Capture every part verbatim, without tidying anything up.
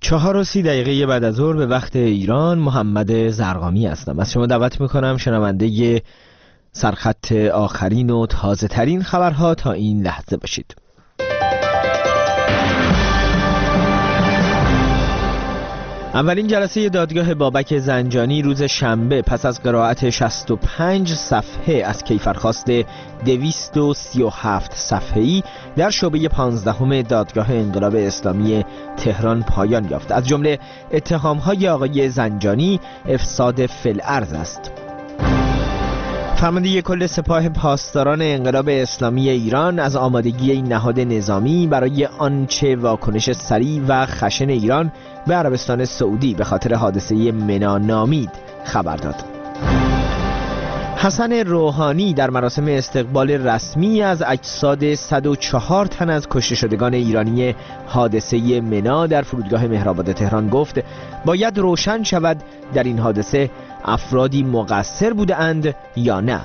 چهار و سی دقیقه بعد از ظهر به وقت ایران، محمد زرقامی هستم. از شما دعوت میکنم شنونده سرخط آخرین و تازه ترین خبرها تا این لحظه باشید. اولین جلسه دادگاه بابک زنجانی روز شنبه پس از قرائت شصت و پنج صفحه از کیفرخواست دویست و سی و هفت صفحه‌ای در شعبه پانزدهم دادگاه انقلاب اسلامی تهران پایان یافت. از جمله اتهام‌های آقای زنجانی افساد فی‌الارض است. فرمانده کل سپاه پاسداران انقلاب اسلامی ایران از آمادگی این نهاد نظامی برای آنچه واکنش سریع و خشن ایران به عربستان سعودی به خاطر حادثه منا نامید خبر داد. حسن روحانی در مراسم استقبال رسمی از اجساد صد و چهار تن از کشته شدگان ایرانی حادثه منا در فرودگاه مهرآباد تهران گفت باید روشن شود در این حادثه افرادی مقصر بودند یا نه.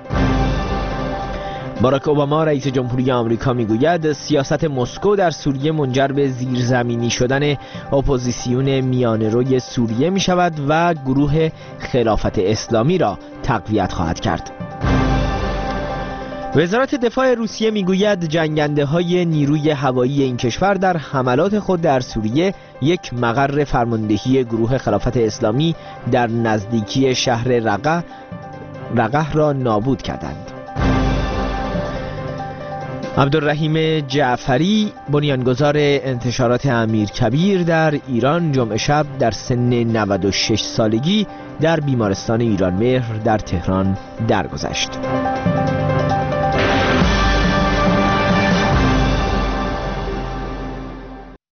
باراک اوباما رئیس جمهوری آمریکا میگوید سیاست مسکو در سوریه منجر به زیرزمینی شدن اپوزیسیون میانه‌روی سوریه می شود و گروه خلافت اسلامی را تقویت خواهد کرد. وزارت دفاع روسیه میگوید جنگنده های نیروی هوایی این کشور در حملات خود در سوریه یک مقر فرماندهی گروه خلافت اسلامی در نزدیکی شهر رقه رقه را نابود کردند. عبدالرحیم جعفری بنیانگذار انتشارات امیرکبیر در ایران جمعه شب در سن نود و شش سالگی در بیمارستان ایرانمهر در تهران درگذشت.